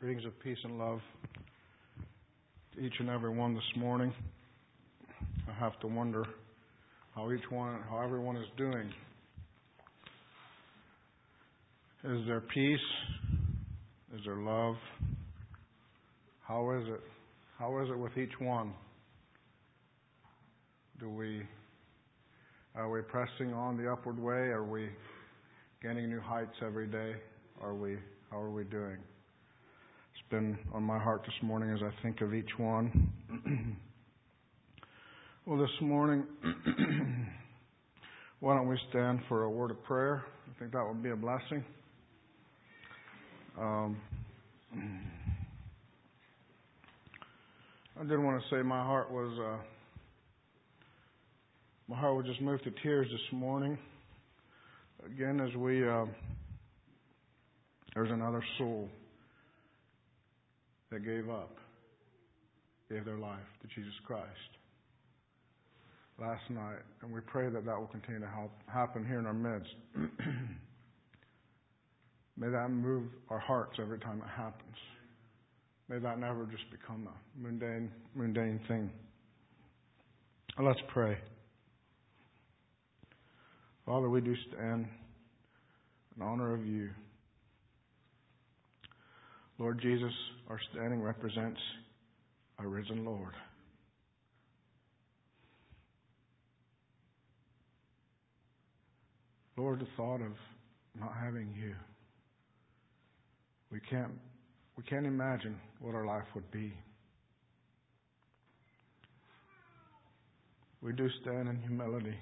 Greetings of peace and love to each and every one this morning. I have to wonder how everyone is doing. Is there peace? Is there love? How is it? How is it with each one? Are we pressing on the upward way? Are we gaining new heights every day? How are we doing? It's been on my heart this morning as I think of each one. Well, this morning, why don't we stand for a word of prayer? I think that would be a blessing. I did want to say my heart was just moved to tears this morning. Again, as there's another soul that gave their life to Jesus Christ last night. And we pray that will continue to happen here in our midst. May that move our hearts every time it happens. May that never just become a mundane thing. Let's pray. Father, we do stand in honor of you. Lord Jesus, our standing represents our risen Lord. Lord, the thought of not having you, we can't imagine what our life would be. We do stand in humility,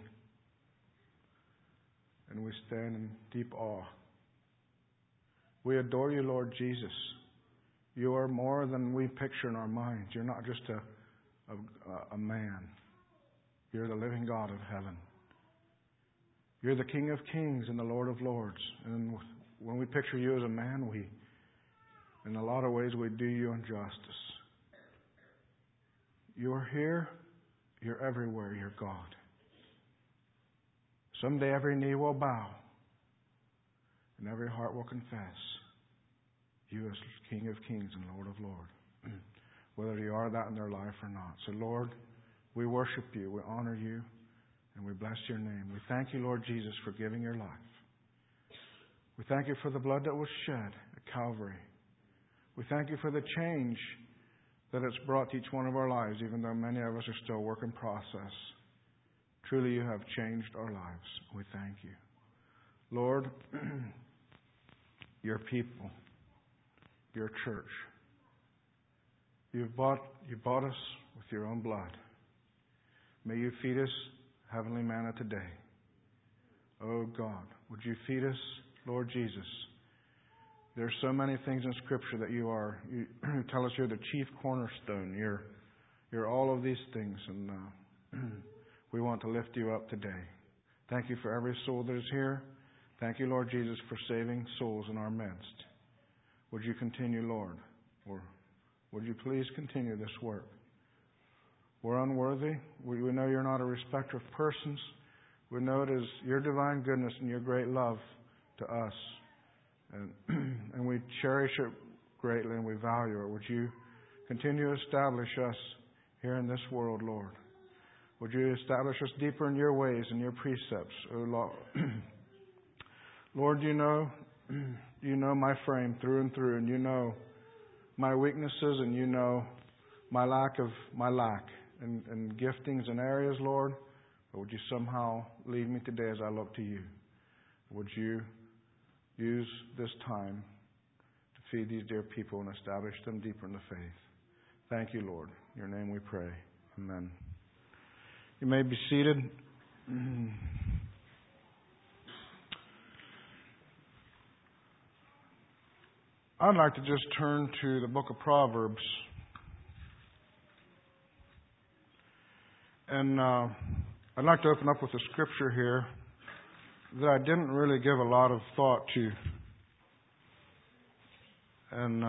and we stand in deep awe. We adore you, Lord Jesus. You are more than we picture in our minds. You're not just a man. You're the living God of heaven. You're the King of kings and the Lord of lords. And when we picture you as a man, in a lot of ways, we do you injustice. You're here. You're everywhere. You're God. Someday every knee will bow and every heart will confess you as King of kings and Lord of lords, whether you are that in their life or not. So, Lord, we worship you, we honor you, and we bless your name. We thank you, Lord Jesus, for giving your life. We thank you for the blood that was shed at Calvary. We thank you for the change that it's brought to each one of our lives, even though many of us are still work in process. Truly, you have changed our lives. We thank you. Lord, your people, your church, you bought us with your own blood. May you feed us heavenly manna today. Oh God, would you feed us, Lord Jesus? There are so many things in Scripture that you tell us you're the chief cornerstone. You're all of these things, and we want to lift you up today. Thank you for every soul that is here. Thank you, Lord Jesus, for saving souls in our midst. Would you continue, Lord? Or would you please continue this work? We're unworthy. We know you're not a respecter of persons. We know it is your divine goodness and your great love to us. And we cherish it greatly and we value it. Would you continue to establish us here in this world, Lord? Would you establish us deeper in your ways and your precepts, O Lord? Lord, you know my frame through and through, and you know my weaknesses, and you know my lack and giftings and areas, Lord. But would you somehow lead me today as I look to you? Would you use this time to feed these dear people and establish them deeper in the faith? Thank you, Lord. In your name we pray. Amen. You may be seated. I'd like to just turn to the book of Proverbs. And I'd like to open up with a scripture here that I didn't really give a lot of thought to. And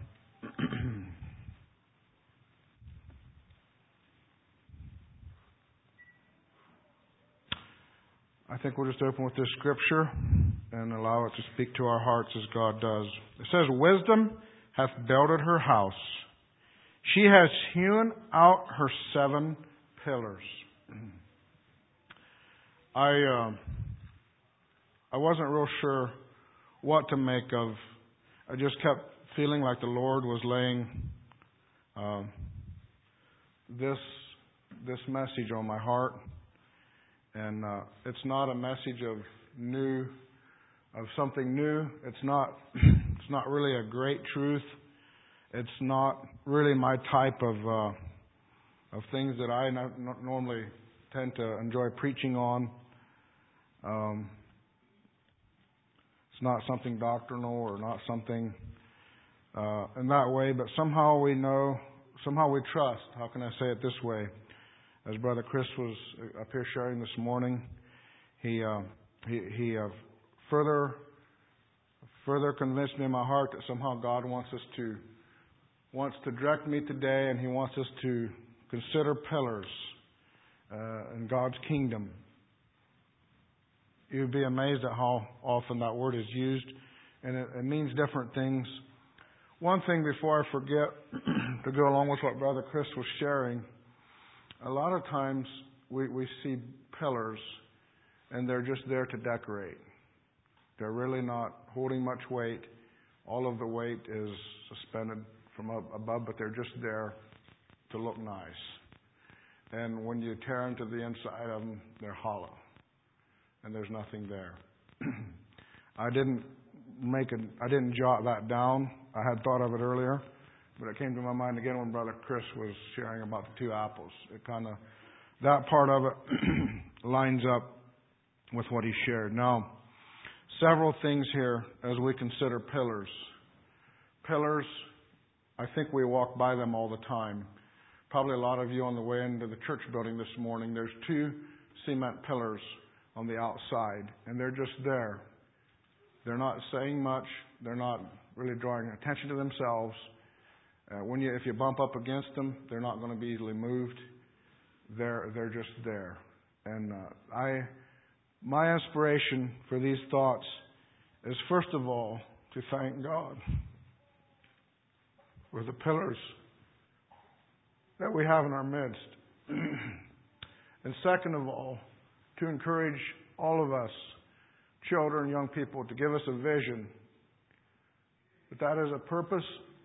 I think we'll just open with this scripture and allow it to speak to our hearts as God does. It says, wisdom hath builded her house. She has hewn out her 7 pillars. I wasn't real sure what to make of. I just kept feeling like the Lord was laying this message on my heart. And it's not a message of something new. It's not really a great truth. It's not really my type of things that I normally tend to enjoy preaching on. It's not something doctrinal or not something in that way, but somehow we know, somehow we trust. How can I say it this way? As Brother Chris was up here sharing this morning, he further convinced me in my heart that somehow God wants to direct me today, and He wants us to consider pillars in God's kingdom. You'd be amazed at how often that word is used, and it means different things. One thing before I forget, to go along with what Brother Chris was sharing, a lot of times we see pillars and they're just there to decorate. They're really not holding much weight. All of the weight is suspended from above, but they're just there to look nice. And when you tear into the inside of them, they're hollow. And there's nothing there. I didn't jot that down. I had thought of it earlier, but it came to my mind again when Brother Chris was sharing about the 2 apples. That part of it lines up with what he shared. Now, several things here as we consider pillars. Pillars, I think we walk by them all the time. Probably a lot of you on the way into the church building this morning, there's 2 cement pillars on the outside, and they're just there. They're not saying much. They're not really drawing attention to themselves. If you bump up against them, they're not going to be easily moved. They're just there. And my inspiration for these thoughts is, first of all, to thank God for the pillars that we have in our midst. And second of all, to encourage all of us, children, young people, to give us a vision that is a purpose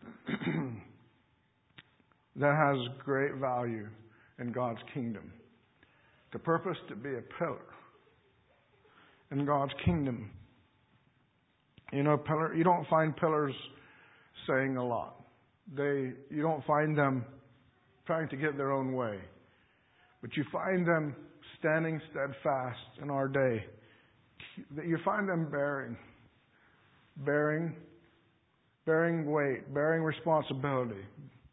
that has great value in God's kingdom. The purpose to be a pillar in God's kingdom. You don't find pillars saying a lot. You don't find them trying to get their own way. But you find them standing steadfast in our day. You find them bearing weight, bearing responsibility.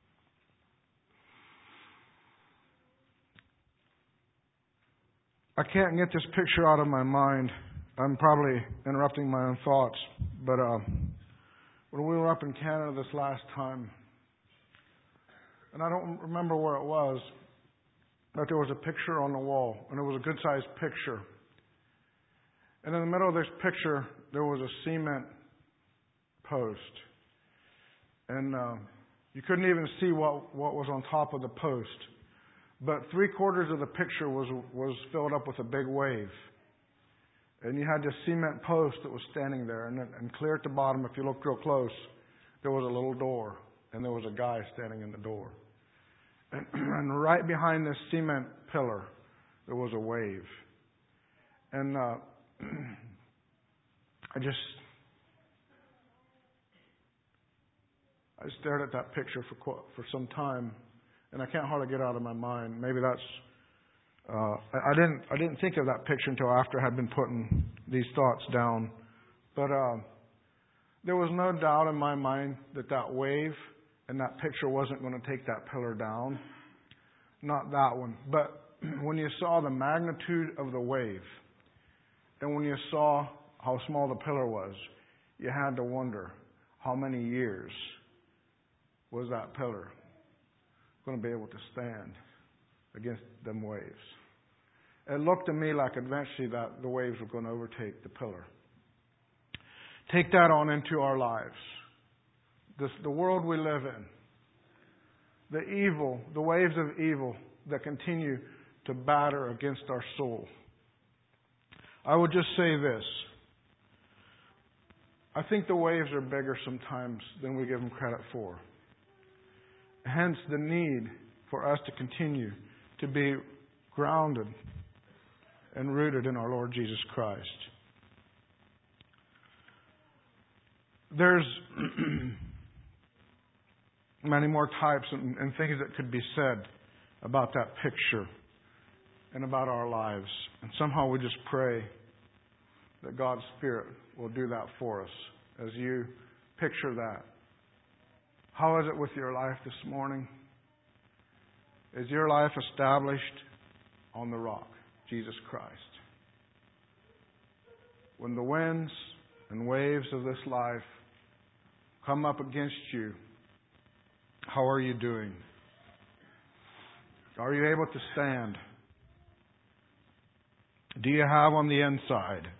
I can't get this picture out of my mind. I'm probably interrupting my own thoughts. But when we were up in Canada this last time, and I don't remember where it was, but there was a picture on the wall, and it was a good-sized picture. And in the middle of this picture, there was a cement post. And you couldn't even see what was on top of the post. But 3/4 of the picture was filled up with a big wave. And you had this cement post that was standing there. And clear at the bottom, if you looked real close, there was a little door. And there was a guy standing in the door. And right behind this cement pillar, there was a wave. And I stared at that picture for some time, and I can't hardly get it out of my mind. Maybe that's I didn't think of that picture until after I had been putting these thoughts down. But there was no doubt in my mind that wave and that picture wasn't going to take that pillar down. Not that one. But when you saw the magnitude of the wave, and when you saw how small the pillar was, you had to wonder how many years was that pillar going to be able to stand against them waves. It looked to me like eventually that the waves were going to overtake the pillar. Take that on into our lives. the world we live in, the evil, the waves of evil that continue to batter against our soul. I would just say this. I think the waves are bigger sometimes than we give them credit for. Hence the need for us to continue to be grounded and rooted in our Lord Jesus Christ. There's many more types and things that could be said about that picture and about our lives. And somehow we just pray that God's Spirit will do that for us as you picture that. How is it with your life this morning? Is your life established on the rock, Jesus Christ? When the winds and waves of this life come up against you, how are you doing? Are you able to stand? Do you have on the inside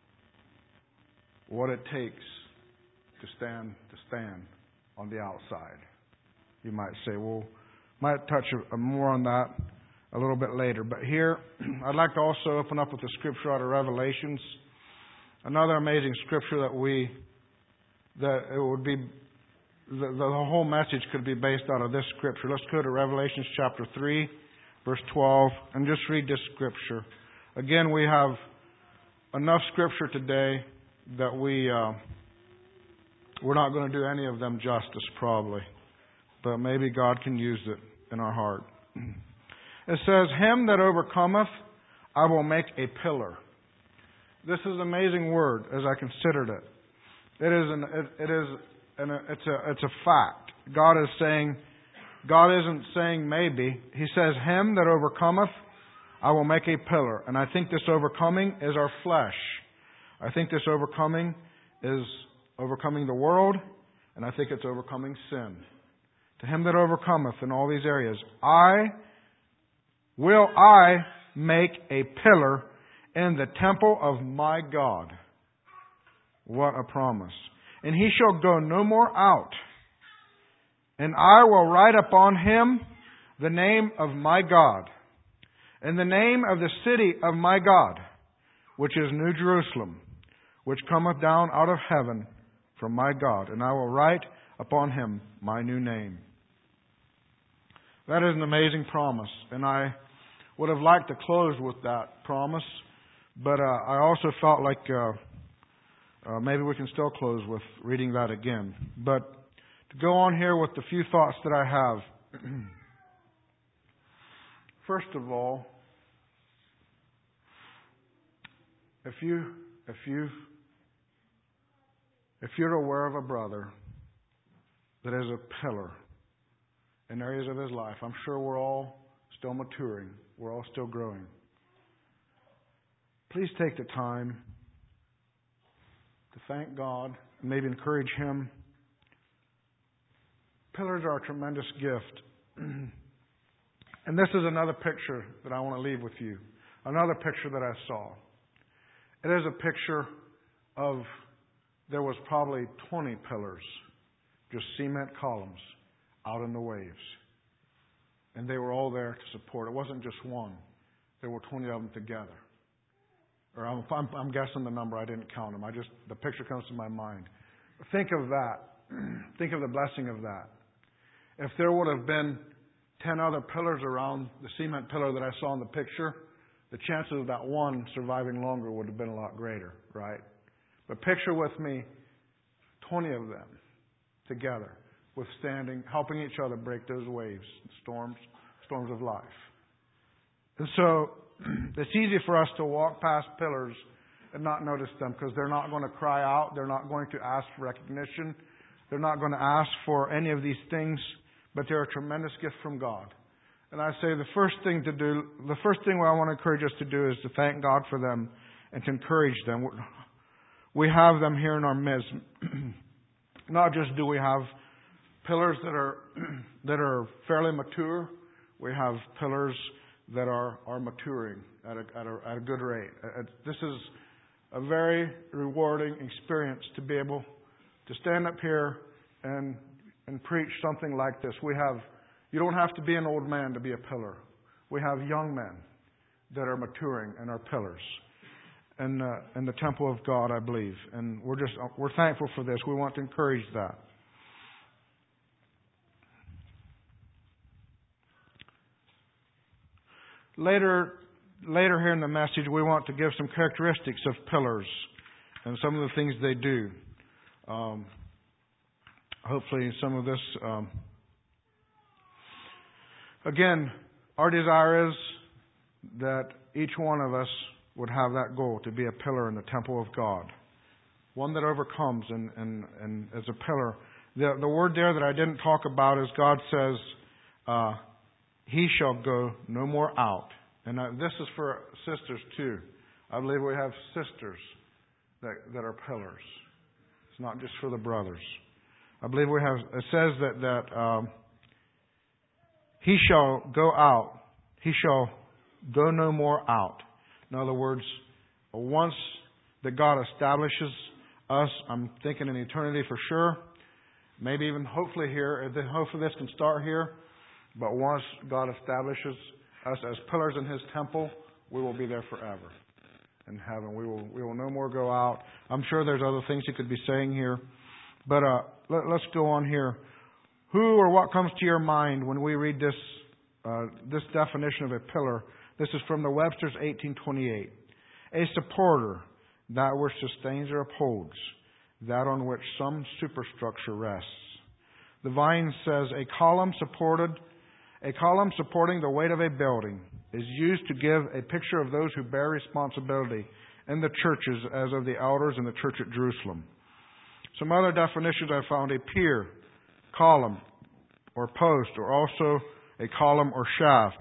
what it takes to stand on the outside? You might say, well, might touch more on that a little bit later. But here, I'd like to also open up with the scripture out of Revelations. Another amazing scripture that it would be, the whole message could be based out of this scripture. Let's go to Revelations chapter 3, verse 12, and just read this scripture. Again, we have enough scripture today that we're not going to do any of them justice, probably. But maybe God can use it in our heart. It says, "Him that overcometh, I will make a pillar." This is an amazing word as I considered it. It's a fact. God isn't saying maybe. He says, "Him that overcometh, I will make a pillar." And I think this overcoming is our flesh. I think this overcoming is overcoming the world, and I think it's overcoming sin. To him that overcometh in all these areas, I make a pillar in the temple of my God. What a promise. "And he shall go no more out. And I will write upon him the name of my God, and the name of the city of my God, which is New Jerusalem, which cometh down out of heaven from my God. And I will write upon him my new name." That is an amazing promise. And I would have liked to close with that promise. But I also felt like maybe we can still close with reading that again. But to go on here with the few thoughts that I have. First of all, if you're aware of a brother that is a pillar in areas of his life, I'm sure we're all still maturing. We're all still growing. Please take the time to thank God and maybe encourage him. Pillars are a tremendous gift. And this is another picture that I want to leave with you. Another picture that I saw. It is a picture of, there was probably 20 pillars, just cement columns out in the waves. And they were all there to support. It wasn't just one. There were 20 of them together. Or I'm guessing the number. I didn't count them. The picture comes to my mind. Think of that. Think of the blessing of that. If there would have been 10 other pillars around the cement pillar that I saw in the picture, the chances of that one surviving longer would have been a lot greater, right? But picture with me 20 of them together, withstanding, helping each other break those waves, storms of life. And so it's easy for us to walk past pillars and not notice them because they're not going to cry out. They're not going to ask for recognition. They're not going to ask for any of these things, but they're a tremendous gift from God. And I say the first thing I want to encourage us to do is to thank God for them and to encourage them. We have them here in our midst. Not just do we have pillars that are fairly mature, we have pillars that are maturing at a good rate. This is a very rewarding experience to be able to stand up here and and preach something like this. You don't have to be an old man to be a pillar. We have young men that are maturing and are pillars in the temple of God, I believe. And we're thankful for this. We want to encourage that. Later here in the message, we want to give some characteristics of pillars and some of the things they do. Hopefully some of this... Again, our desire is that each one of us would have that goal, to be a pillar in the temple of God. One that overcomes and as a pillar. The word there that I didn't talk about is God says... He shall go no more out. And this is for sisters too. I believe we have sisters that are pillars. It's not just for the brothers. I believe we have. It says that he shall go out. He shall go no more out. In other words, once that God establishes us, I'm thinking in eternity for sure. Maybe even hopefully here. Hopefully this can start here. But once God establishes us as pillars in His temple, we will be there forever in heaven. We will no more go out. I'm sure there's other things He could be saying here. But let's go on here. Who or what comes to your mind when we read this definition of a pillar? This is from the Webster's 1828. A supporter, that which sustains or upholds, that on which some superstructure rests. The Vine says a column supporting the weight of a building is used to give a picture of those who bear responsibility in the churches as of the elders in the church at Jerusalem. Some other definitions I found: a pier, column, or post, or also a column or shaft.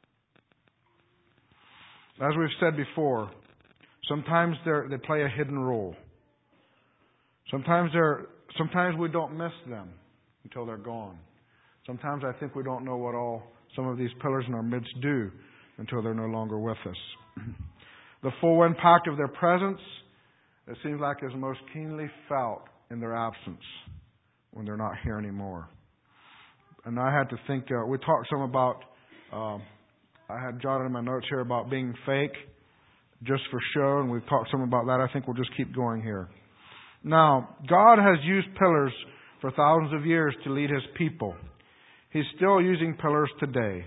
As we've said before, sometimes they play a hidden role. Sometimes we don't miss them until they're gone. Sometimes I think we don't know what all some of these pillars in our midst do until they're no longer with us. The full impact of their presence, it seems like, is most keenly felt in their absence when they're not here anymore. And I had to think, we talked some about, I had jotted in my notes here about being fake, just for show, and we've talked some about that. I think we'll just keep going here. Now, God has used pillars for thousands of years to lead His people. He's still using pillars today.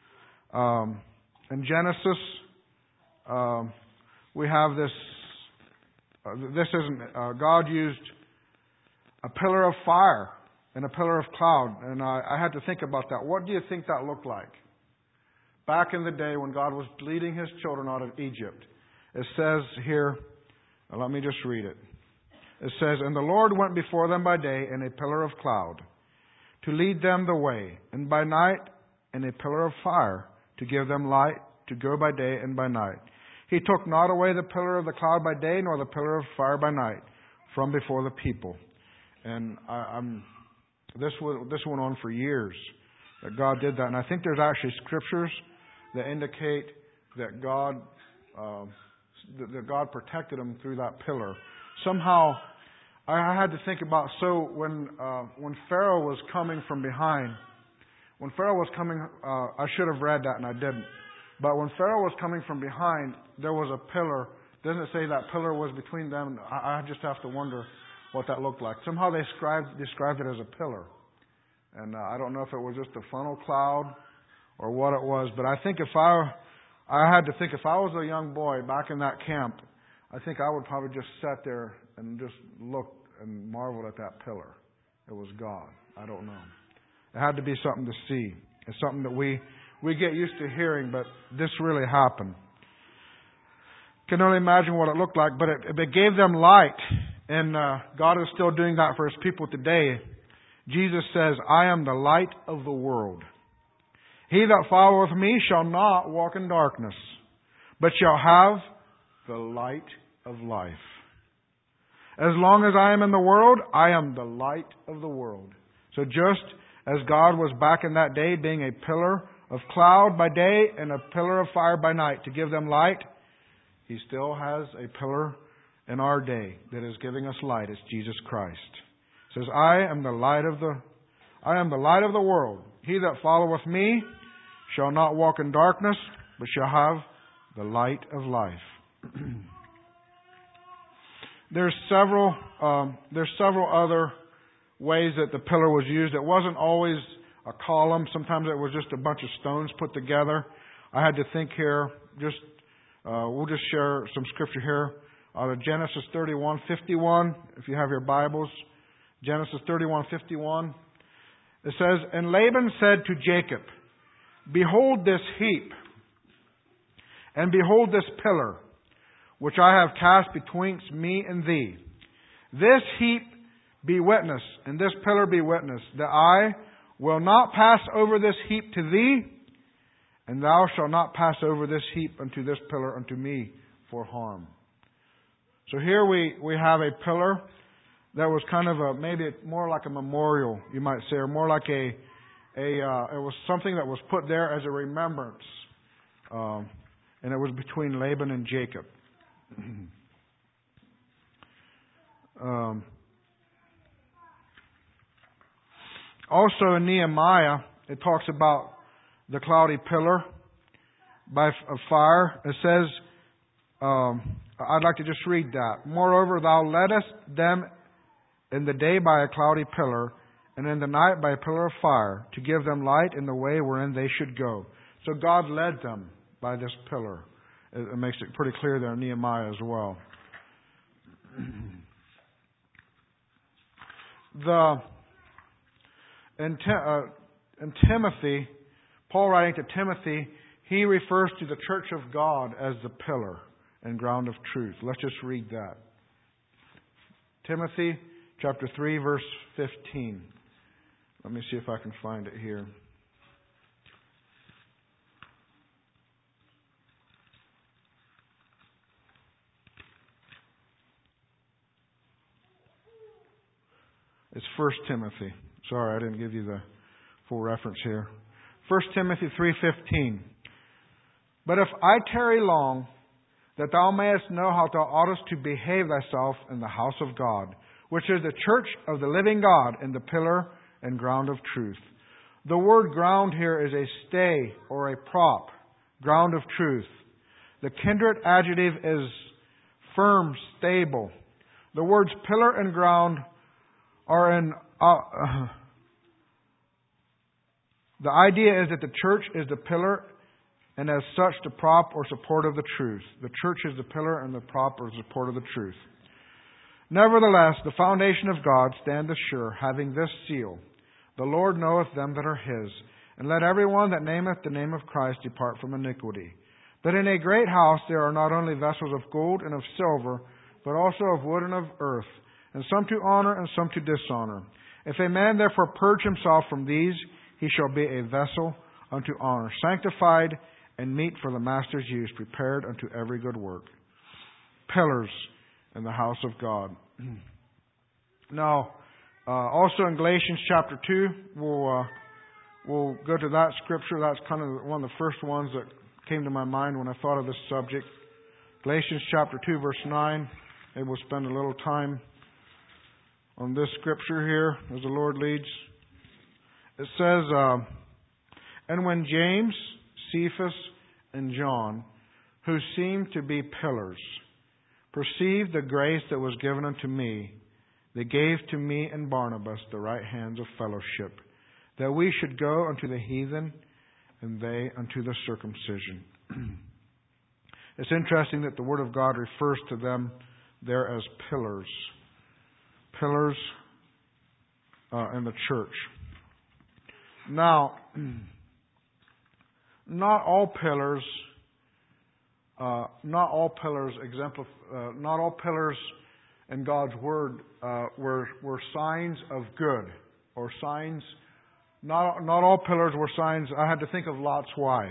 In Genesis, we have this. God used a pillar of fire and a pillar of cloud, and I had to think about that. What do you think that looked like? Back in the day when God was leading His children out of Egypt, it says here. Let me just read it. It says, "And the Lord went before them by day in a pillar of cloud, to lead them the way, and by night in a pillar of fire, to give them light, to go by day and by night. He took not away the pillar of the cloud by day, nor the pillar of fire by night, from before the people." And this went on for years, that God did that. And I think there's actually scriptures that indicate that God protected them through that pillar. Somehow, I had to think about, when Pharaoh was coming from behind, I should have read that and I didn't. But when Pharaoh was coming from behind, there was a pillar. Doesn't it say that pillar was between them? I just have to wonder what that looked like. Somehow they described it as a pillar. And I don't know if it was just a funnel cloud or what it was. But I think if I was a young boy back in that camp, I think I would probably just sat there and just looked and marveled at that pillar. It was God. I don't know. It had to be something to see. It's something that we get used to hearing, but this really happened. Can only imagine what it looked like, but it gave them light. And God is still doing that for His people today. Jesus says, "I am the light of the world. He that followeth me shall not walk in darkness, but shall have the light of life." As long as I am in the world, I am the light of the world. So just as God was back in that day being a pillar of cloud by day and a pillar of fire by night to give them light, He still has a pillar in our day that is giving us light. It's Jesus Christ. It says, "I am the light of I am the light of the world. He that followeth me shall not walk in darkness, but shall have the light of life. There's several other ways that the pillar was used. It wasn't always a column. Sometimes it was just a bunch of stones put together. I had to think here. We'll just share some scripture here out of Genesis 31:51. If you have your Bibles, Genesis 31:51. It says, "And Laban said to Jacob, Behold this heap, and behold this pillar, which I have cast betwixt me and thee. This heap be witness, and this pillar be witness, that I will not pass over this heap to thee, and thou shalt not pass over this heap unto this pillar unto me for harm." So here we have a pillar that was kind of maybe more like a memorial, you might say, or more like it was something that was put there as a remembrance. And it was between Laban and Jacob. Also in Nehemiah, it talks about the cloudy pillar of fire. It says, I'd like to just read that. "Moreover, thou leddest them in the day by a cloudy pillar, and in the night by a pillar of fire, to give them light in the way wherein they should go." So God led them by this pillar. It makes it pretty clear there in Nehemiah as well. In Timothy, Paul writing to Timothy, he refers to the church of God as the pillar and ground of truth. Let's just read that. Timothy chapter 3, verse 15. Let me see if I can find it here. It's 1 Timothy. Sorry, I didn't give you the full reference here. 1 Timothy 3:15. "But if I tarry long, that thou mayest know how thou oughtest to behave thyself in the house of God, which is the church of the living God, and the pillar and ground of truth." The word ground here is a stay or a prop, ground of truth. The kindred adjective is firm, stable. The words pillar and ground are in... the idea is that the church is the pillar and as such the prop or support of the truth. The church is the pillar and the prop or support of the truth. "Nevertheless, the foundation of God standeth sure, having this seal, The Lord knoweth them that are His. And let everyone that nameth the name of Christ depart from iniquity. But in a great house there are not only vessels of gold and of silver, but also of wood and of earth, and some to honor and some to dishonor. If a man therefore purge himself from these, he shall be a vessel unto honor, sanctified and meet for the master's use, prepared unto every good work." Pillars in the house of God. Now, also in Galatians chapter 2, we'll go to that scripture. That's kind of one of the first ones that came to my mind when I thought of this subject. Galatians chapter 2, verse 9. Maybe we'll spend a little time on this scripture here as the Lord leads. It says, "And when James, Cephas, and John, who seemed to be pillars, perceived the grace that was given unto me, they gave to me and Barnabas the right hands of fellowship, that we should go unto the heathen, and they unto the circumcision." It's interesting that the Word of God refers to them there as pillars. Pillars in the church. Now, not all pillars in God's Word were signs of good or signs. Not all pillars were signs. I had to think of Lot's wife.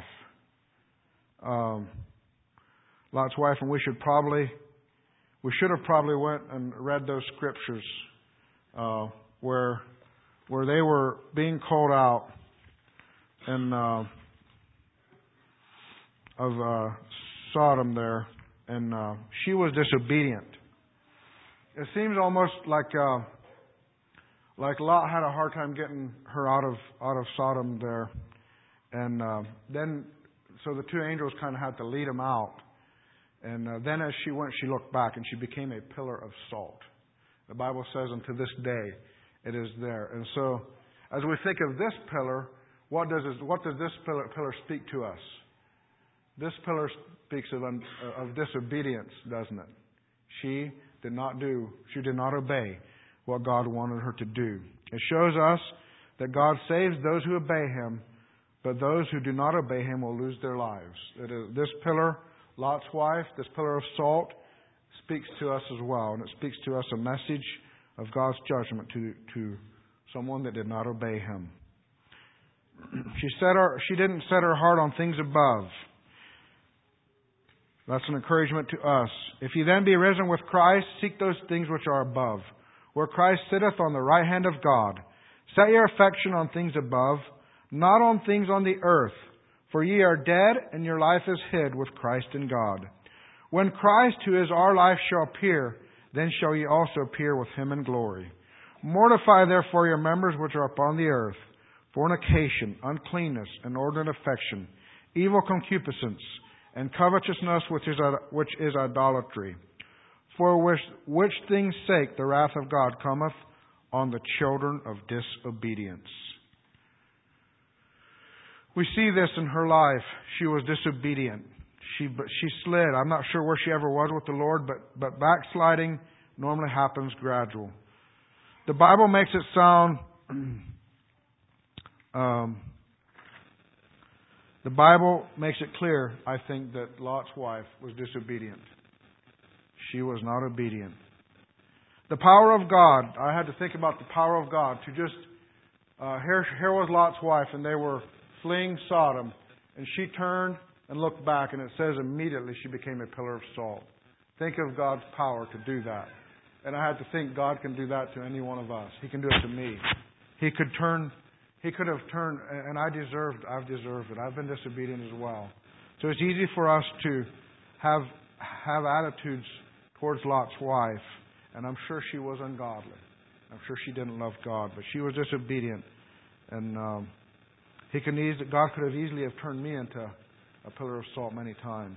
Lot's wife, and we should have probably went and read those scriptures where they were being called out and of Sodom there, and she was disobedient. It seems almost like Like Lot had a hard time getting her out of Sodom there. And then, so the two angels kind of had to lead him out. And then as she went, she looked back and she became a pillar of salt. The Bible says, and to this day, it is there. And so, as we think of this pillar, what does this pillar speak to us? This pillar speaks of disobedience, doesn't it? She did not obey what God wanted her to do. It shows us that God saves those who obey Him, but those who do not obey Him will lose their lives. This pillar, Lot's wife, this pillar of salt, speaks to us as well. And it speaks to us a message of God's judgment to someone that did not obey Him. She didn't set her heart on things above. That's an encouragement to us. If ye then be risen with Christ, seek those things which are above, where Christ sitteth on the right hand of God. Set your affection on things above, not on things on the earth. For ye are dead, and your life is hid with Christ in God. When Christ, who is our life, shall appear, then shall ye also appear with Him in glory. Mortify therefore your members which are upon the earth, fornication, uncleanness, inordinate affection, evil concupiscence, and covetousness, which is idolatry. For which things' sake the wrath of God cometh on the children of disobedience. We see this in her life. She was disobedient. She slid. I'm not sure where she ever was with the Lord, but backsliding normally happens gradual. The Bible makes it sound... The Bible makes it clear, I think, that Lot's wife was disobedient. She was not obedient. The power of God, I had to think about the power of God to just... here was Lot's wife, and they were fleeing Sodom, and she turned and looked back, and it says immediately she became a pillar of salt. Think of God's power to do that. And I had to think God can do that to any one of us. He can do it to me. He could have turned, and I've deserved it. I've been disobedient as well. So it's easy for us to have attitudes towards Lot's wife, and I'm sure she was ungodly. I'm sure she didn't love God, but she was disobedient, and God could have easily have turned me into a pillar of salt many times.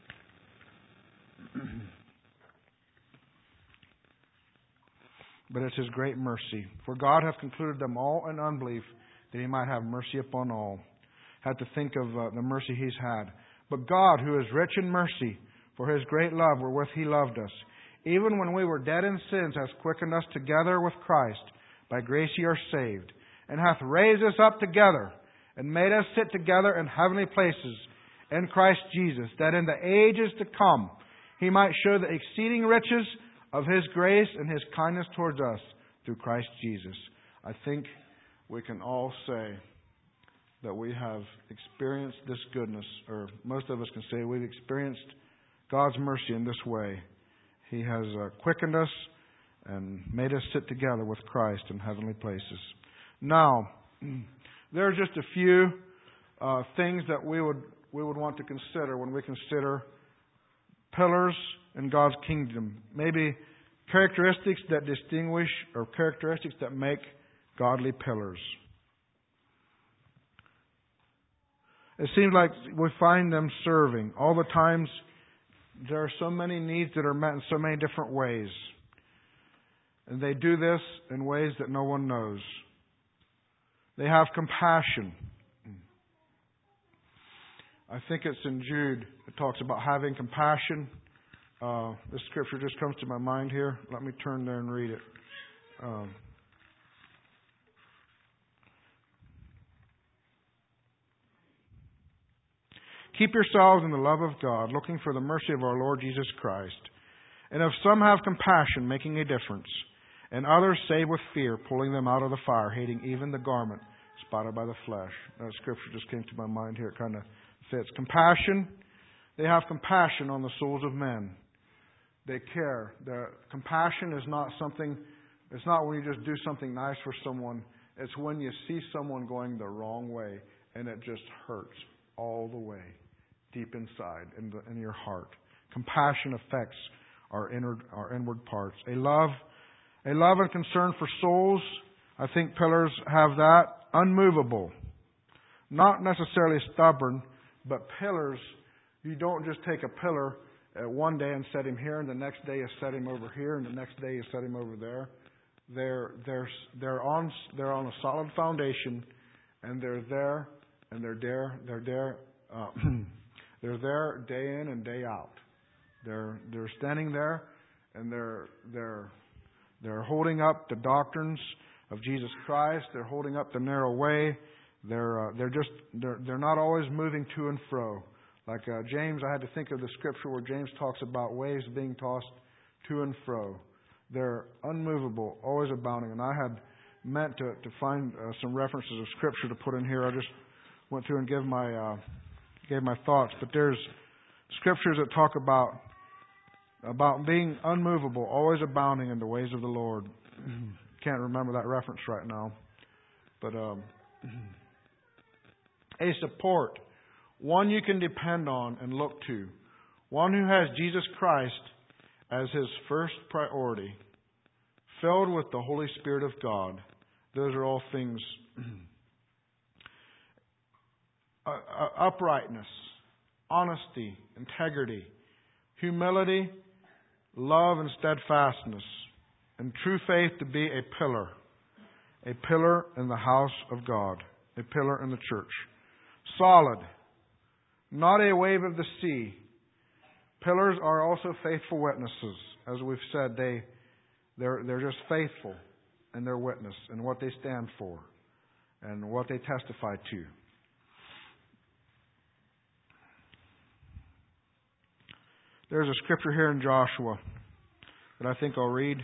But it's His great mercy. For God hath concluded them all in unbelief, that He might have mercy upon all. Had to think of the mercy He's had. But God, who is rich in mercy, for His great love wherewith He loved us, even when we were dead in sins, hath quickened us together with Christ. By grace ye are saved, and hath raised us up together, and made us sit together in heavenly places in Christ Jesus, that in the ages to come He might show the exceeding riches of His grace and His kindness towards us through Christ Jesus. I think we can all say that we have experienced this goodness, or most of us can say we've experienced God's mercy in this way. He has quickened us and made us sit together with Christ in heavenly places. Now, there are just a few things that we would want to consider when we consider pillars in God's kingdom. Maybe characteristics that distinguish or characteristics that make godly pillars. It seems like we find them serving. All the times there are so many needs that are met in so many different ways. And they do this in ways that no one knows. They have compassion. I think it's in Jude. It talks about having compassion. This scripture just comes to my mind here. Let me turn there and read it. Keep yourselves in the love of God, looking for the mercy of our Lord Jesus Christ. And if some have compassion, making a difference, and others save with fear, pulling them out of the fire, hating even the garment spotted by the flesh. That scripture just came to my mind here. It kind of fits. Compassion. They have compassion on the souls of men. They care. The compassion is not something, it's not when you just do something nice for someone. It's when you see someone going the wrong way and it just hurts all the way, deep inside, in your heart. Compassion affects our inward parts. A love and concern for souls I think pillars have that. Unmovable. Not necessarily stubborn, but pillars, you don't just take a pillar one day and set him here, and the next day you set him over here, and the next day you set him over there. They're on a solid foundation, and they're there, and they're there they're there day in and day out. They're standing there, and they're holding up the doctrines of Jesus Christ. They're holding up the narrow way. They're not always moving to and fro. Like James, I had to think of the scripture where James talks about waves being tossed to and fro. They're unmovable, always abounding. And I had meant to find some references of scripture to put in here. I just went through and gave my thoughts. But there's scriptures that talk about being unmovable, always abounding in the ways of the Lord. Can't remember that reference right now. But a support, one you can depend on and look to, one who has Jesus Christ as his first priority, filled with the Holy Spirit of God. Those are all things. Uprightness, honesty, integrity, humility, love and steadfastness, and true faith to be a pillar in the house of God, a pillar in the church. Solid, not a wave of the sea. Pillars are also faithful witnesses. As we've said, they're just faithful in their witness and what they stand for and what they testify to. There's a scripture here in Joshua that I think I'll read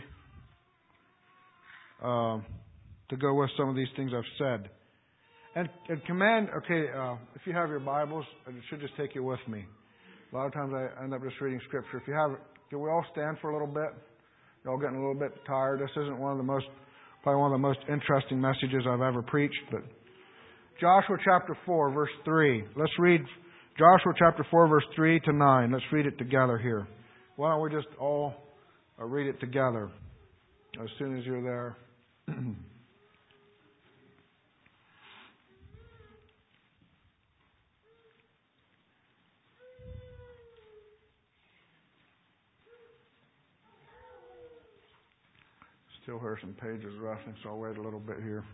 to go with some of these things I've said. And command, if you have your Bibles, it should just take you with me. A lot of times I end up just reading scripture. If you have, can we all stand for a little bit? You're all getting a little bit tired. This isn't probably one of the most interesting messages I've ever preached. But Joshua chapter 4, verse 3. Let's read Joshua chapter 4, verse 3 to 9. Let's read it together here. Why don't we just all read it together as soon as you're there? Still hear some pages rustling, so I'll wait a little bit here.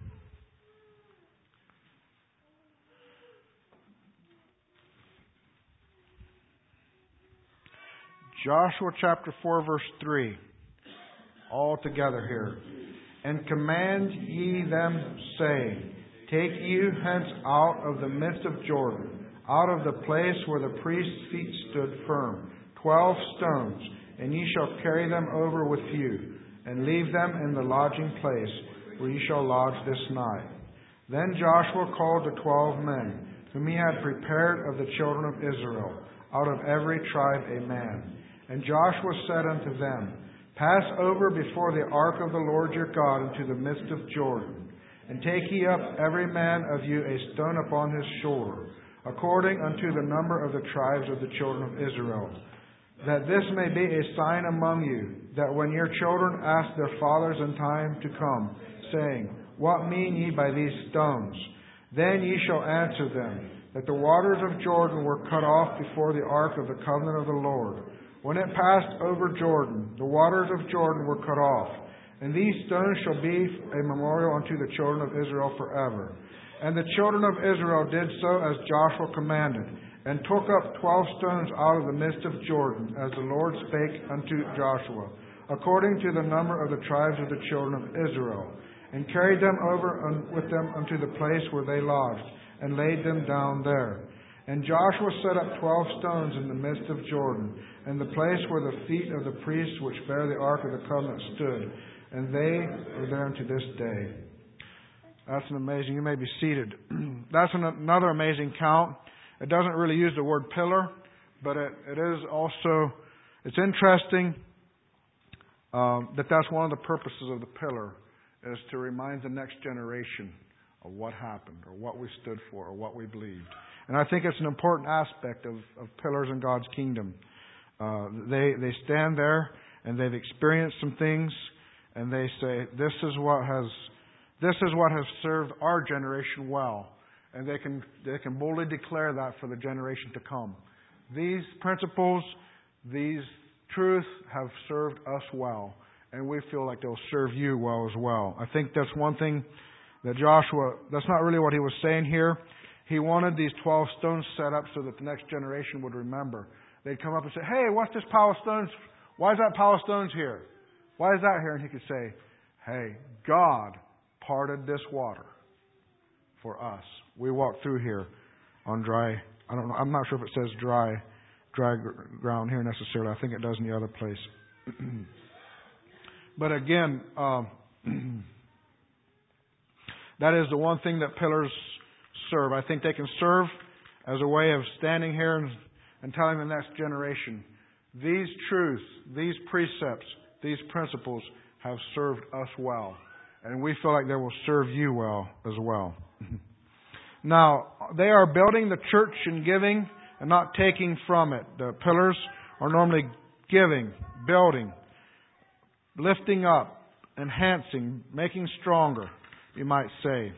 Joshua chapter 4, verse 3. All together here. And command ye them, saying, Take you hence out of the midst of Jordan, out of the place where the priest's feet stood firm, 12 stones, and ye shall carry them over with you, and leave them in the lodging place where ye shall lodge this night. Then Joshua called the 12 men, whom he had prepared of the children of Israel, out of every tribe a man. And Joshua said unto them, Pass over before the ark of the Lord your God into the midst of Jordan, and take ye up every man of you a stone upon his shoulder, according unto the number of the tribes of the children of Israel, that this may be a sign among you, that when your children ask their fathers in time to come, saying, What mean ye by these stones? Then ye shall answer them, that the waters of Jordan were cut off before the ark of the covenant of the Lord. When it passed over Jordan, the waters of Jordan were cut off, and these stones shall be a memorial unto the children of Israel forever. And the children of Israel did so as Joshua commanded, and took up 12 stones out of the midst of Jordan, as the Lord spake unto Joshua, according to the number of the tribes of the children of Israel, and carried them over with them unto the place where they lodged, and laid them down there. And Joshua set up 12 stones in the midst of Jordan, and the place where the feet of the priests which bear the ark of the covenant stood, and they are there unto this day. That's an amazing. You may be seated. That's another amazing count. It doesn't really use the word pillar, but it is also, it's interesting that's one of the purposes of the pillar, is to remind the next generation of what happened, or what we stood for, or what we believed. And I think it's an important aspect of pillars in God's kingdom. They stand there, and they've experienced some things, and they say, this is what has This is what has served our generation well. And they can boldly declare that for the generation to come. These principles, these truths have served us well. And we feel like they'll serve you well as well. I think that's one thing that Joshua, that's not really what he was saying here. He wanted these 12 stones set up so that the next generation would remember. They'd come up and say, hey, what's this pile of stones? Why is that pile of stones here? Why is that here? And he could say, hey, God parted this water for us. We walked through here on dry, I don't know, I'm not sure if it says dry ground here necessarily. I think it does in the other place. But again, that is the one thing that pillars serve. I think they can serve as a way of standing here and telling the next generation, these truths, these precepts, these principles have served us well. And we feel like they will serve you well as well. Now, they are building the church and giving and not taking from it. The pillars are normally giving, building, lifting up, enhancing, making stronger, you might say.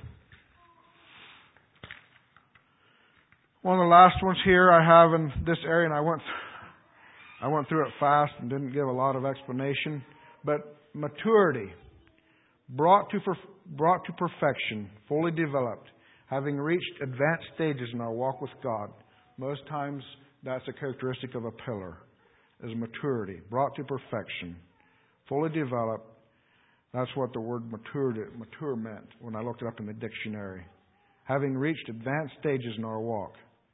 One of the last ones here I have in this area, and I went through it fast and didn't give a lot of explanation, but maturity, brought to perfection, fully developed, having reached advanced stages in our walk with God. Most times that's a characteristic of a pillar, is maturity, brought to perfection, fully developed. That's what the word mature meant when I looked it up in the dictionary. Having reached advanced stages in our walk.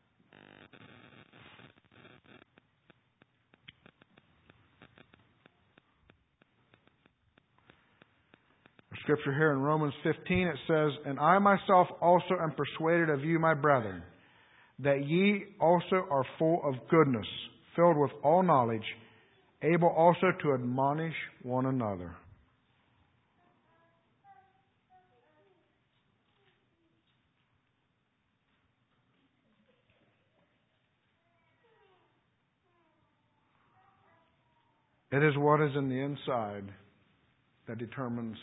Scripture here in Romans 15, it says, and I myself also am persuaded of you, my brethren, that ye also are full of goodness, filled with all knowledge, able also to admonish one another. It is what is in the inside that determines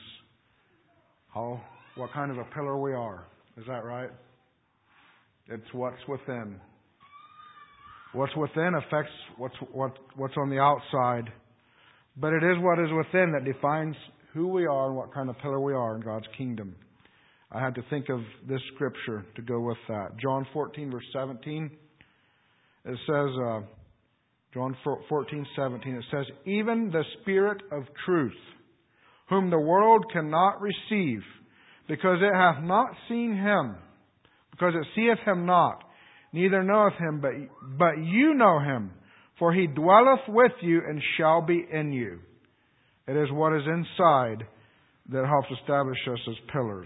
what kind of a pillar we are. Is that right? It's what's within. What's within affects what's on the outside. But it is what is within that defines who we are and what kind of pillar we are in God's kingdom. I had to think of this scripture to go with that. John 14, verse 17. It says, John 14, 17, it says, even the Spirit of truth, whom the world cannot receive, because it hath not seen Him, because it seeth Him not, neither knoweth Him, but you know Him, for He dwelleth with you and shall be in you. It is what is inside that helps establish us as pillars.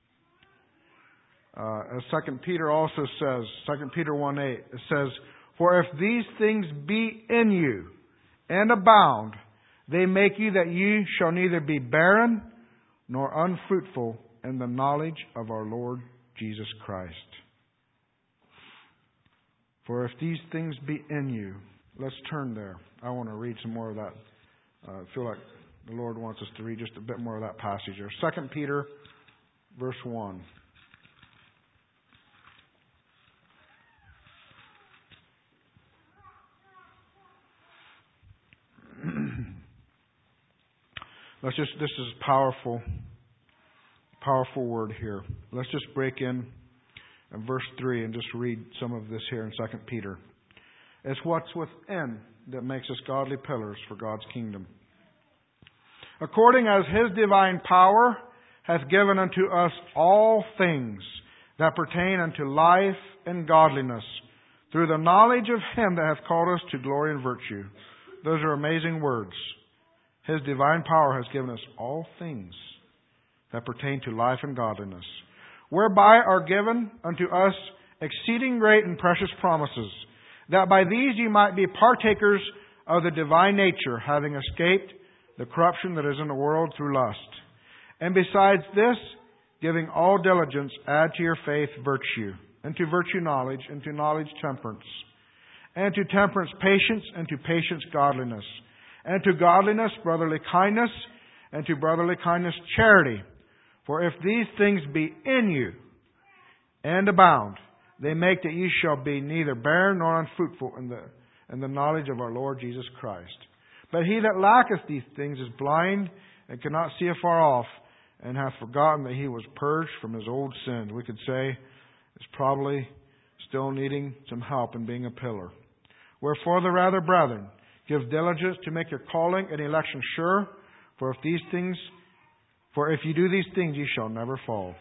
As 2 Peter also says, 2 Peter 1:8, it says, for if these things be in you and abound, they make you that you shall neither be barren nor unfruitful in the knowledge of our Lord Jesus Christ. For if these things be in you, let's turn there. I want to read some more of that. I feel like the Lord wants us to read just a bit more of that passage here. 2 Peter, verse 1. This is powerful word here. Let's just break in verse 3 and just read some of this here in 2 Peter. It's what's within that makes us godly pillars for God's kingdom. According as His divine power hath given unto us all things that pertain unto life and godliness, through the knowledge of Him that hath called us to glory and virtue. Those are amazing words. His divine power has given us all things that pertain to life and godliness, whereby are given unto us exceeding great and precious promises, that by these ye might be partakers of the divine nature, having escaped the corruption that is in the world through lust. And besides this, giving all diligence, add to your faith virtue, and to virtue knowledge, and to knowledge temperance, and to temperance patience, and to patience godliness, and to godliness brotherly kindness, and to brotherly kindness charity. For if these things be in you and abound, they make that ye shall be neither barren nor unfruitful in the knowledge of our Lord Jesus Christ. But he that lacketh these things is blind and cannot see afar off, and hath forgotten that he was purged from his old sins. We could say is probably still needing some help in being a pillar. Wherefore the rather, brethren, give diligence to make your calling and election sure, for if you do these things, ye shall never fall.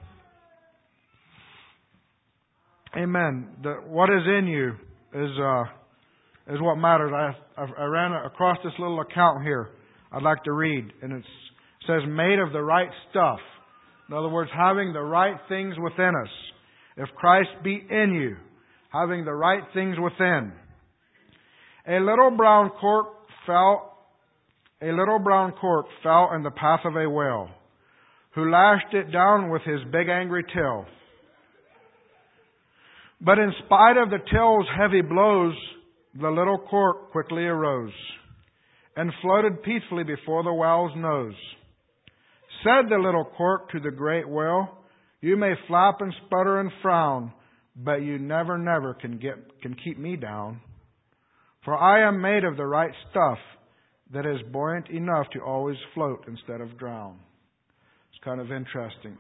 Amen. What is in you is what matters. I ran across this little account here I'd like to read, and it says, made of the right stuff. In other words, having the right things within us. If Christ be in you, having the right things within. A little brown cork fell in the path of a whale, who lashed it down with his big angry tail. But in spite of the tail's heavy blows, the little cork quickly arose and floated peacefully before the whale's nose. Said the little cork to the great whale, you may flap and sputter and frown, but you never can keep me down. For I am made of the right stuff that is buoyant enough to always float instead of drown. It's kind of interesting.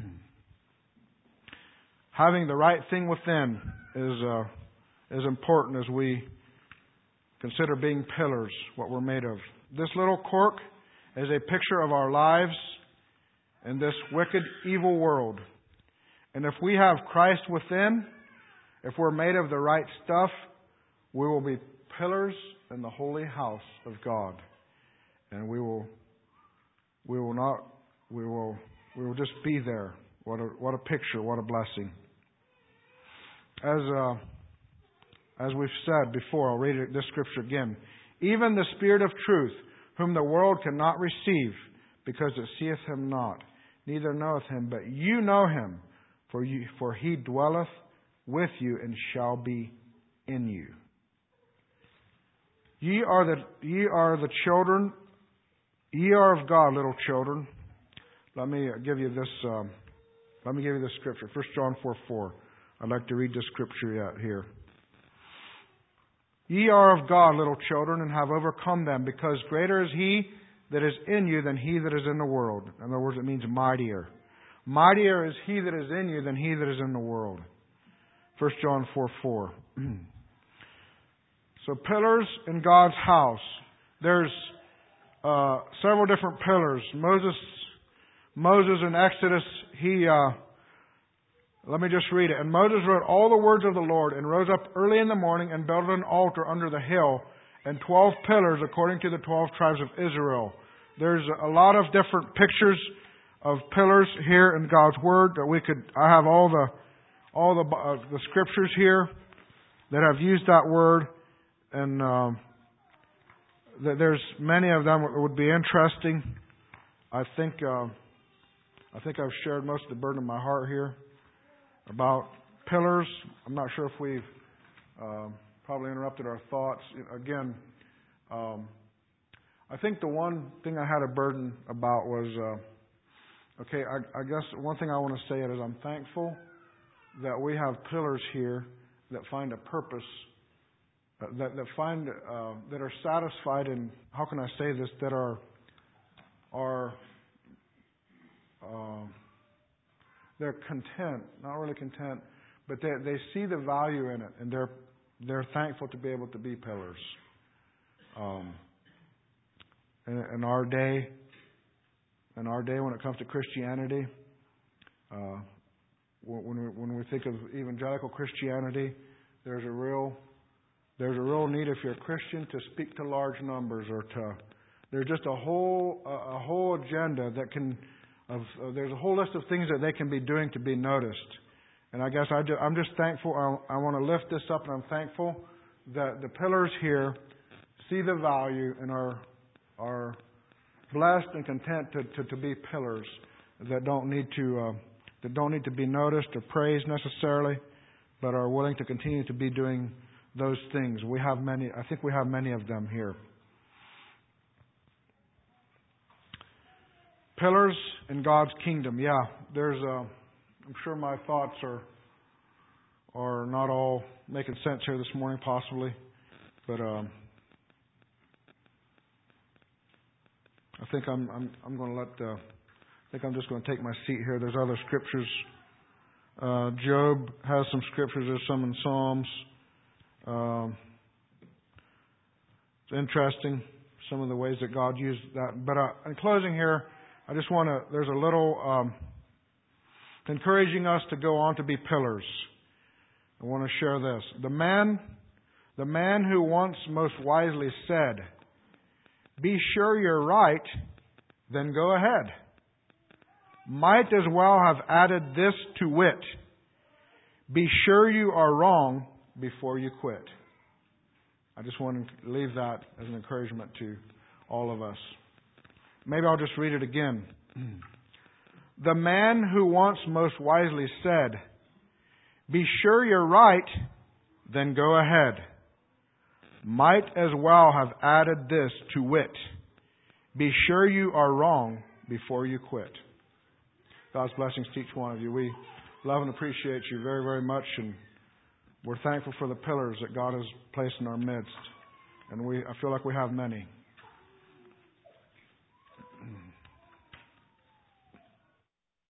Having the right thing within is important as we consider being pillars, what we're made of. This little cork is a picture of our lives in this wicked, evil world. And if we have Christ within, if we're made of the right stuff, we will be pillars in the holy house of God. And we will just be there. What a picture, what a blessing. As we've said before, I'll read this scripture again. Even the Spirit of truth, whom the world cannot receive, because it seeth him not, neither knoweth him, but you know him, for he dwelleth with you and shall be in you. Ye are the children, ye are of God, little children. Let me give you this scripture. 1 John 4:4. I'd like to read this scripture here. Ye are of God, little children, and have overcome them, because greater is He that is in you than he that is in the world. In other words, it means mightier. Mightier is He that is in you than he that is in the world. 1 John 4:4. So pillars in God's house. There's several different pillars. Moses in Exodus, let me just read it. And Moses wrote all the words of the Lord, and rose up early in the morning, and built an altar under the hill, and 12 pillars according to the 12 tribes of Israel. There's a lot of different pictures of pillars here in God's Word that I have all the scriptures here that have used that word, and there's many of them that would be interesting. I think I've shared most of the burden of my heart here about pillars. I'm not sure if we've probably interrupted our thoughts. Again, I think the one thing I had a burden about was, I guess one thing I want to say is I'm thankful that we have pillars here that find a purpose, that are satisfied in, how can I say this, that are they're content, not really content, but they see the value in it, and they're thankful to be able to be pillars. In our day, when it comes to Christianity, when we think of evangelical Christianity, there's a real need, if you're a Christian, to speak to large numbers, there's just a whole agenda that can. There's a whole list of things that they can be doing to be noticed. And I guess I'm just thankful. I want to lift this up, and I'm thankful that the pillars here see the value and are blessed and content to be pillars that don't need to be noticed or praised necessarily, but are willing to continue to be doing those things. We have many. I think we have many of them here. Pillars in God's kingdom. Yeah, there's I'm sure my thoughts are not all making sense here this morning, possibly, but I think I'm going to let. I think I'm just going to take my seat here. There's other scriptures. Job has some scriptures. There's some in Psalms. It's interesting some of the ways that God used that. But in closing here, I just want to. There's a little encouraging us to go on to be pillars. I want to share this. The man who once most wisely said, "Be sure you're right, then go ahead," might as well have added this to wit: "Be sure you are wrong before you quit." I just want to leave that as an encouragement to all of us. Maybe I'll just read it again. The man who once most wisely said, "Be sure you're right, then go ahead," might as well have added this to wit: "Be sure you are wrong before you quit." God's blessings to each one of you. We love and appreciate you very, very much, and we're thankful for the pillars that God has placed in our midst. And I feel like we have many.